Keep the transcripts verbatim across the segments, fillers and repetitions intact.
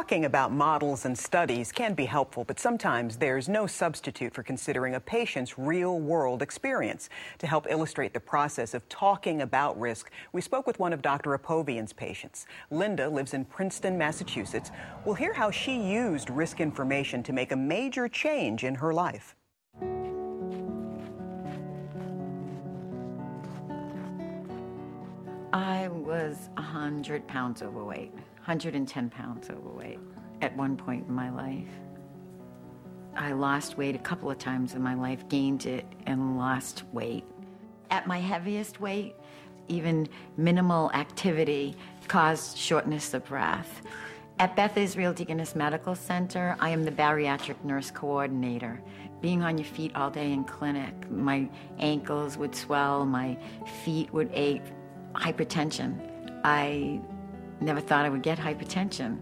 Talking about models and studies can be helpful, but sometimes there's no substitute for considering a patient's real-world experience. To help illustrate the process of talking about risk, we spoke with one of Doctor Apovian's patients. Linda lives in Princeton, Massachusetts. We'll hear how she used risk information to make a major change in her life. I was one hundred pounds overweight, one hundred ten pounds overweight at one point in my life. I lost weight a couple of times in my life, gained it and lost weight. At my heaviest weight, even minimal activity caused shortness of breath. At Beth Israel Deaconess Medical Center, I am the bariatric nurse coordinator. Being on your feet all day in clinic, my ankles would swell, my feet would ache. Hypertension. I never thought I would get hypertension.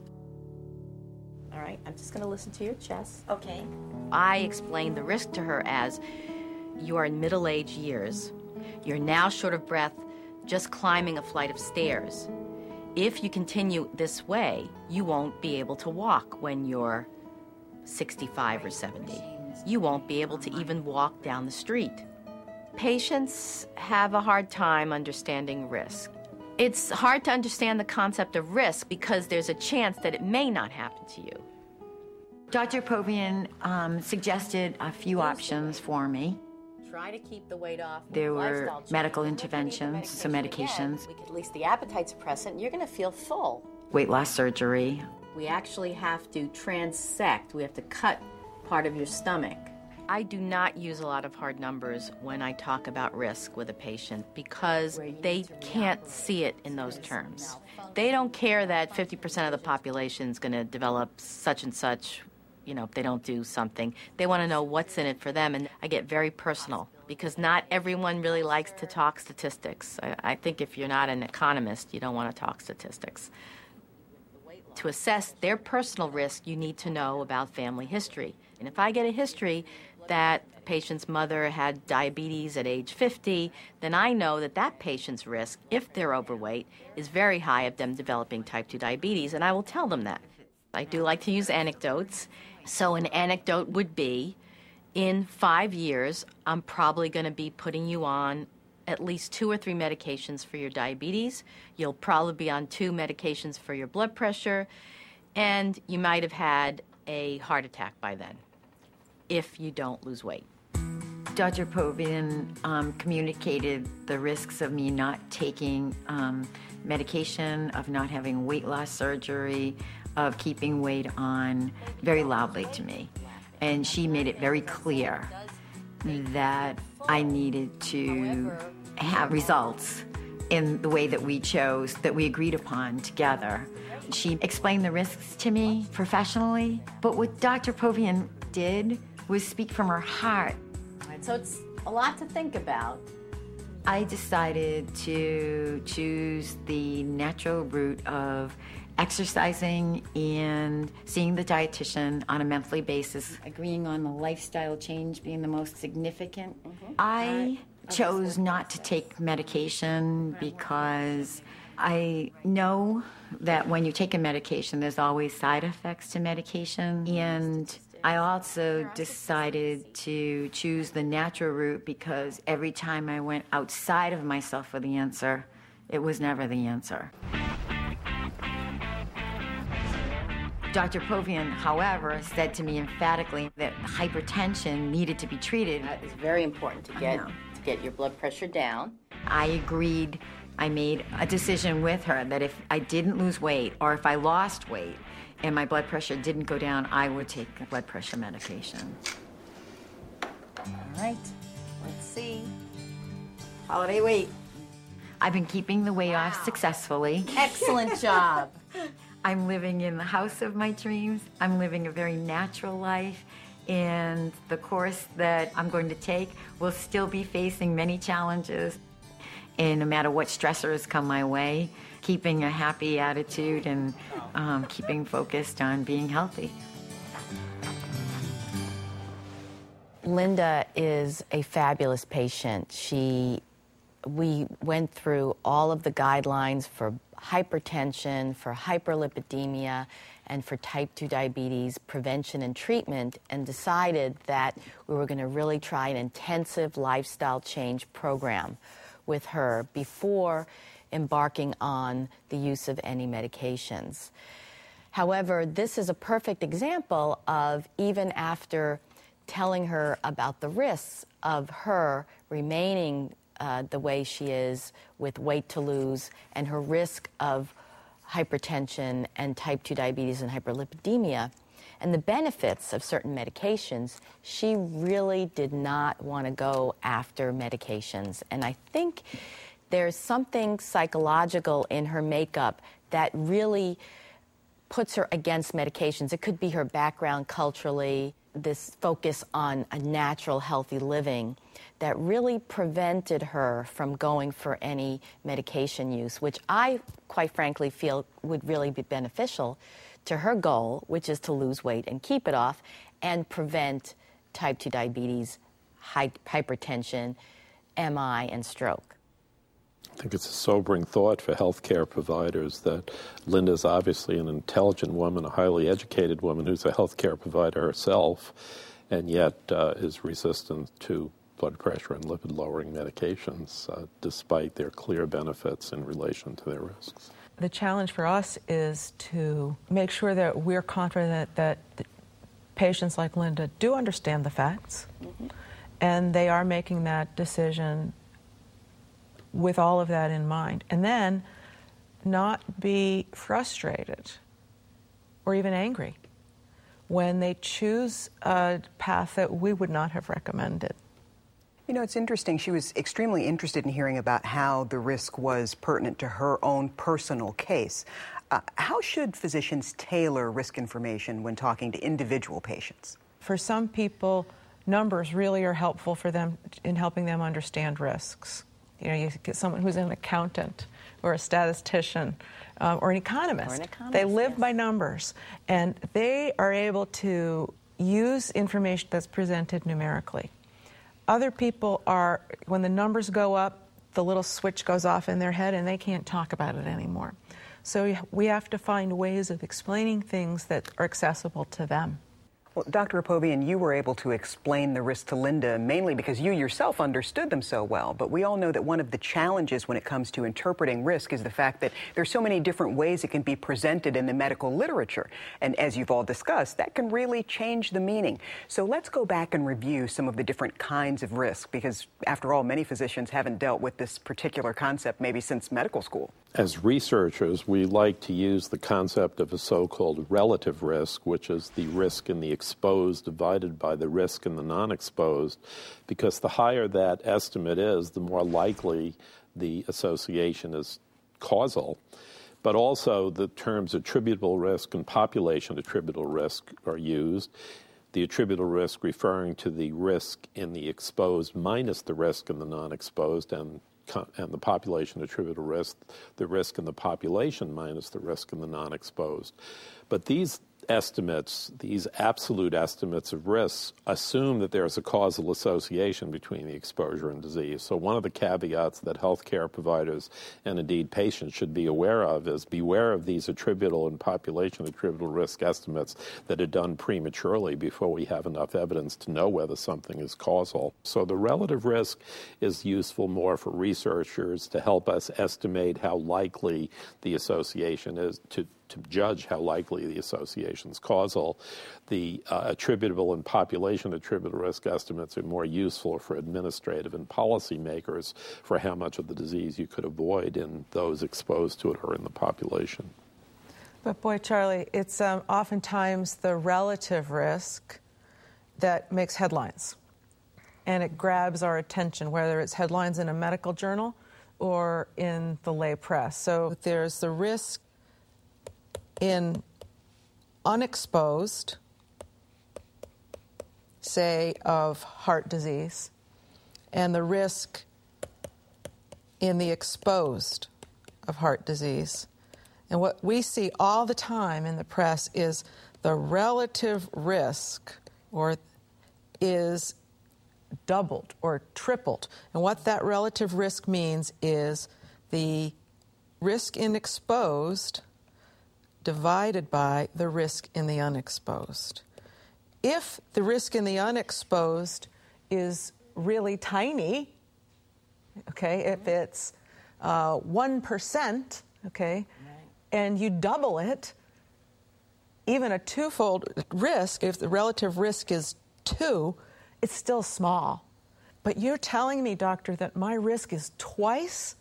All right, I'm just going to listen to your chest. Okay. I explained the risk to her as you are in middle-age years. You're now short of breath just climbing a flight of stairs. If you continue this way, you won't be able to walk when you're sixty-five or seventy. You won't be able to even walk down the street. Patients have a hard time understanding risk. It's hard to understand the concept of risk because there's a chance that it may not happen to you. Doctor Apovian um, suggested a few options for me. Try to keep the weight off. There were medical interventions, some medications. We could release the appetite suppressant. You're going to feel full. Weight loss surgery. We actually have to transect. We have to cut part of your stomach. I do not use a lot of hard numbers when I talk about risk with a patient because they can't see it in those terms. They don't care that fifty percent of the population is going to develop such and such, you know, if they don't do something. They want to know what's in it for them, and I get very personal because not everyone really likes to talk statistics. I, I think if you're not an economist, you don't want to talk statistics. To assess their personal risk, you need to know about family history. And if I get a history that a patient's mother had diabetes at age fifty, then I know that that patient's risk, if they're overweight, is very high of them developing type two diabetes, and I will tell them that. I do like to use anecdotes. So an anecdote would be, in five years, I'm probably going to be putting you on at least two or three medications for your diabetes. You'll probably be on two medications for your blood pressure, and you might have had a heart attack by then, if you don't lose weight. Doctor Apovian um, communicated the risks of me not taking um, medication, of not having weight loss surgery, of keeping weight on very loudly to me. And she made it very clear that I needed to have results in the way that we chose, that we agreed upon together. She explained the risks to me professionally, but what Doctor Apovian did was speak from her heart. So it's a lot to think about. I decided to choose the natural route of exercising and seeing the dietitian on a monthly basis, agreeing on the lifestyle change being the most significant. Mm-hmm. I chose not to take medication because I know that when you take a medication, there's always side effects to medication. And I also decided to choose the natural route because every time I went outside of myself for the answer, it was never the answer. Doctor Apovian, however, said to me emphatically that hypertension needed to be treated. That is very important to get, to get your blood pressure down. I agreed. I made a decision with her that if I didn't lose weight or if I lost weight and my blood pressure didn't go down, I would take blood pressure medication. All right, let's see. Holiday weight. I've been keeping the weight wow. off successfully. Excellent job. I'm living in the house of my dreams. I'm living a very natural life, and the course that I'm going to take will still be facing many challenges. And no matter what stressors come my way, keeping a happy attitude and um, keeping focused on being healthy. Linda is a fabulous patient. She, we went through all of the guidelines for hypertension, for hyperlipidemia, and for type two diabetes prevention and treatment, and decided that we were going to really try an intensive lifestyle change program with her before embarking on the use of any medications. However, this is a perfect example of, even after telling her about the risks of her remaining uh, the way she is with weight to lose and her risk of hypertension and type two diabetes and hyperlipidemia and the benefits of certain medications, she really did not want to go after medications. And I think there's something psychological in her makeup that really puts her against medications. It could be her background culturally, this focus on a natural, healthy living that really prevented her from going for any medication use, which I, quite frankly, feel would really be beneficial to her goal, which is to lose weight and keep it off and prevent type two diabetes, high, hypertension, M I, and stroke. I think it's a sobering thought for healthcare providers that Linda's obviously an intelligent woman, a highly educated woman who's a healthcare provider herself, and yet uh, is resistant to blood pressure and lipid-lowering medications, uh, despite their clear benefits in relation to their risks. The challenge for us is to make sure that we're confident that patients like Linda do understand the facts, mm-hmm. and they are making that decision with all of that in mind, and then not be frustrated or even angry when they choose a path that we would not have recommended. You know, it's interesting. She was extremely interested in hearing about how the risk was pertinent to her own personal case. Uh, how should physicians tailor risk information when talking to individual patients? For some people, numbers really are helpful for them in helping them understand risks. You know, you get someone who's an accountant or a statistician um, or an economist. Or an economist, they live yes. by numbers, and they are able to use information that's presented numerically. Other people are, when the numbers go up, the little switch goes off in their head and they can't talk about it anymore. So we have to find ways of explaining things that are accessible to them. Well, Doctor Apovian, you were able to explain the risk to Linda mainly because you yourself understood them so well. But we all know that one of the challenges when it comes to interpreting risk is the fact that there's so many different ways it can be presented in the medical literature. And as you've all discussed, that can really change the meaning. So let's go back and review some of the different kinds of risk, because after all, many physicians haven't dealt with this particular concept maybe since medical school. As researchers, we like to use the concept of a so-called relative risk, which is the risk in the exposed divided by the risk in the non-exposed, because the higher that estimate is, the more likely the association is causal. But also the terms attributable risk and population attributable risk are used. The attributable risk referring to the risk in the exposed minus the risk in the non-exposed, and and the population attributable risk, the risk in the population minus the risk in the non-exposed. But these estimates, these absolute estimates of risks, assume that there's a causal association between the exposure and disease. So one of the caveats that healthcare providers and indeed patients should be aware of is beware of these attributable and population attributable risk estimates that are done prematurely before we have enough evidence to know whether something is causal. So the relative risk is useful more for researchers to help us estimate how likely the association is, to to judge how likely the association is causal. The uh, attributable and population attributable risk estimates are more useful for administrative and policy makers for how much of the disease you could avoid in those exposed to it or in the population. But boy, Charlie, it's um, oftentimes the relative risk that makes headlines. And it grabs our attention, whether it's headlines in a medical journal or in the lay press. So there's the risk in unexposed, say, of heart disease, and the risk in the exposed of heart disease. And what we see all the time in the press is the relative risk, or is doubled or tripled. And what that relative risk means is the risk in exposed divided by the risk in the unexposed. If the risk in the unexposed is really tiny, okay, if it's uh, one percent, okay, and you double it, even a twofold risk, if the relative risk is two, it's still small. But you're telling me, doctor, that my risk is twice,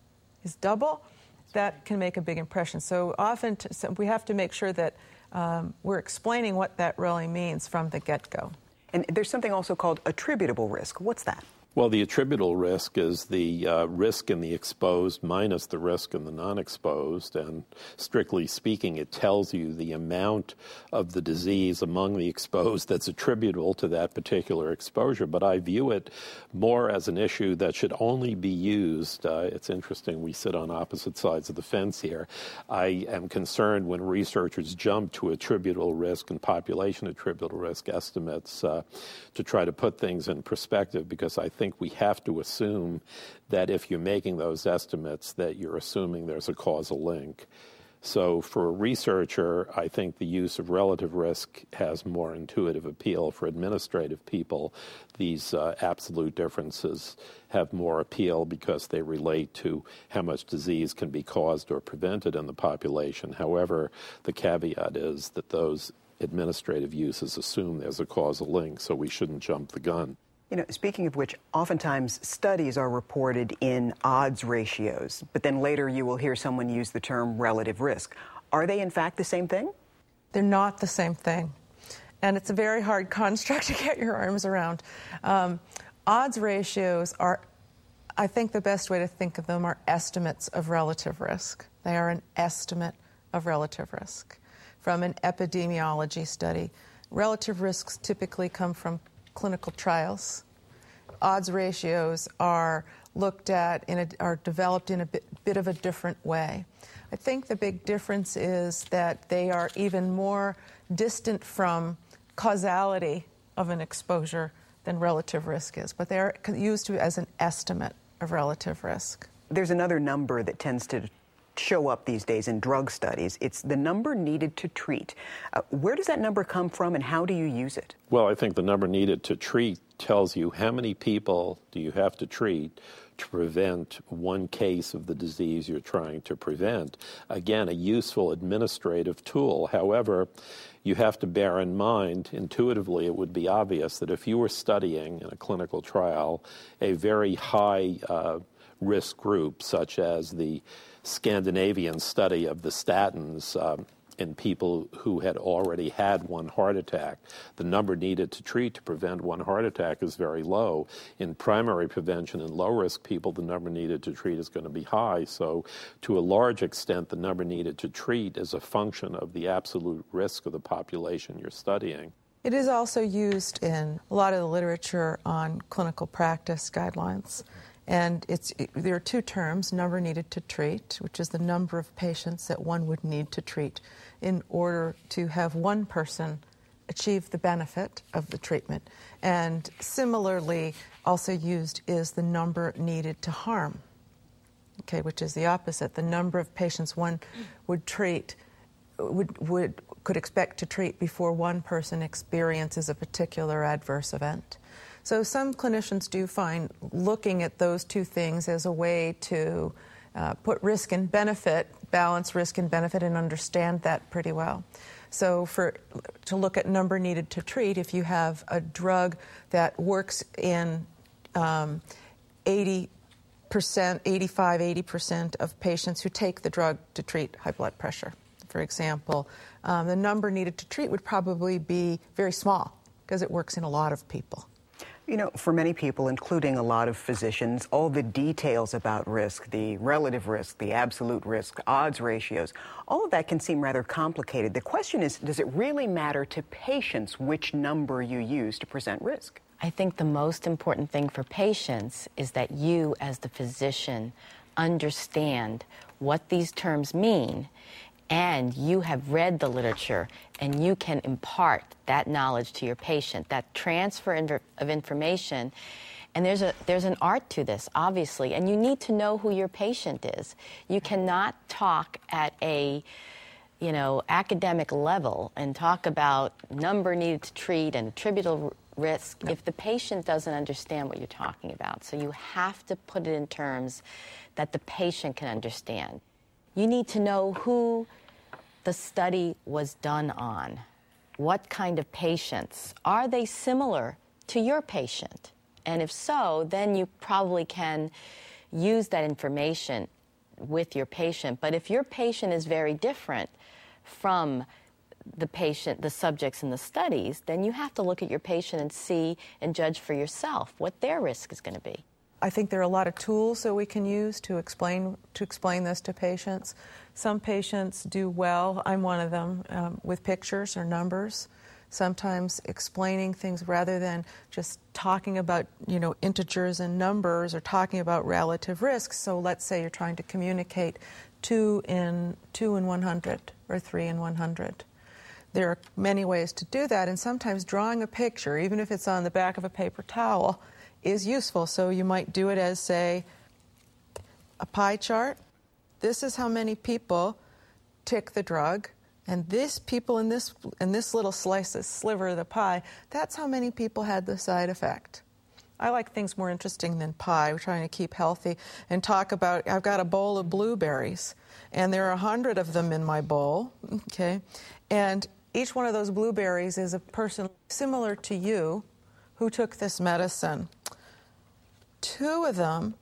is double? That can make a big impression. So often t- so we have to make sure that um, we're explaining what that really means from the get-go. And there's something also called attributable risk. What's that? Well, the attributable risk is the uh, risk in the exposed minus the risk in the non-exposed, and strictly speaking, it tells you the amount of the disease among the exposed that's attributable to that particular exposure. But I view it more as an issue that should only be used. Uh, it's interesting, we sit on opposite sides of the fence here. I am concerned when researchers jump to attributable risk and population attributable risk estimates uh, to try to put things in perspective, because I think I think we have to assume that if you're making those estimates that you're assuming there's a causal link. So for a researcher, I think the use of relative risk has more intuitive appeal. For administrative people, these uh, absolute differences have more appeal because they relate to how much disease can be caused or prevented in the population. However, the caveat is that those administrative uses assume there's a causal link, so we shouldn't jump the gun. You know, speaking of which, oftentimes studies are reported in odds ratios, but then later you will hear someone use the term relative risk. Are they in fact the same thing? They're not the same thing. And it's a very hard construct to get your arms around. Um, odds ratios are, I think the best way to think of them are estimates of relative risk. They are an estimate of relative risk from an epidemiology study. Relative risks typically come from clinical trials. Odds ratios are looked at, in a, are developed in a bit, bit of a different way. I think the big difference is that they are even more distant from causality of an exposure than relative risk is, but they are used to, as an estimate of relative risk. There's another number that tends to show up these days in drug studies. It's the number needed to treat. Uh, where does that number come from, and how do you use it? Well, I think the number needed to treat tells you how many people do you have to treat to prevent one case of the disease you're trying to prevent. Again, a useful administrative tool. However, you have to bear in mind, intuitively, it would be obvious that if you were studying in a clinical trial a very high uh, risk group, such as the Scandinavian study of the statins um, in people who had already had one heart attack, the number needed to treat to prevent one heart attack is very low. In primary prevention in low-risk people, the number needed to treat is going to be high. So to a large extent, the number needed to treat is a function of the absolute risk of the population you're studying. It is also used in a lot of the literature on clinical practice guidelines. And it's, it, there are two terms, number needed to treat, which is the number of patients that one would need to treat in order to have one person achieve the benefit of the treatment. And similarly, also used is the number needed to harm, okay, which is the opposite. The number of patients one would treat, would, would could expect to treat before one person experiences a particular adverse event. So some clinicians do find looking at those two things as a way to uh, put risk and benefit, balance risk and benefit, and understand that pretty well. So for to look at number needed to treat, if you have a drug that works in um, eighty percent, eighty-five, eighty percent of patients who take the drug to treat high blood pressure, for example, um, the number needed to treat would probably be very small because it works in a lot of people. You know, for many people, including a lot of physicians, all the details about risk, the relative risk, the absolute risk, odds ratios, all of that can seem rather complicated. The question is, does it really matter to patients which number you use to present risk? I think the most important thing for patients is that you, as the physician, understand what these terms mean, and you have read the literature, and you can impart that knowledge to your patient, that transfer of information. And there's a there's an art to this, obviously, and you need to know who your patient is. You cannot talk at a you know, academic level and talk about number needed to treat and attributable risk if the patient doesn't understand what you're talking about. So you have to put it in terms that the patient can understand. You need to know who the study was done on. What kind of patients? Are they similar to your patient? And if so, then you probably can use that information with your patient. But if your patient is very different from the patient, the subjects in the studies, then you have to look at your patient and see and judge for yourself what their risk is going to be. I think there are a lot of tools that we can use to explain to explain this to patients. Some patients do well, I'm one of them, um, with pictures or numbers. Sometimes explaining things rather than just talking about, you know, integers and numbers or talking about relative risks. So let's say you're trying to communicate two in two in one hundred or three in one hundred. There are many ways to do that, and sometimes drawing a picture, even if it's on the back of a paper towel, is useful. So you might do it as, say, a pie chart. This is how many people took the drug, and this people in this in this little slice, this sliver of the pie, that's how many people had the side effect. I like things more interesting than pie. We're trying to keep healthy and talk about, I've got a bowl of blueberries, and there are a hundred of them in my bowl, okay? And each one of those blueberries is a person similar to you who took this medicine. Two of them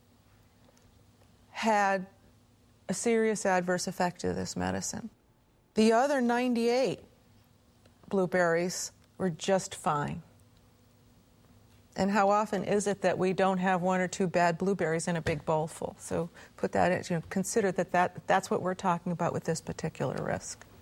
had a serious adverse effect of this medicine. The other ninety-eight blueberries were just fine. And how often is it that we don't have one or two bad blueberries in a big bowl full? So put that in, you know, consider that, that that's what we're talking about with this particular risk.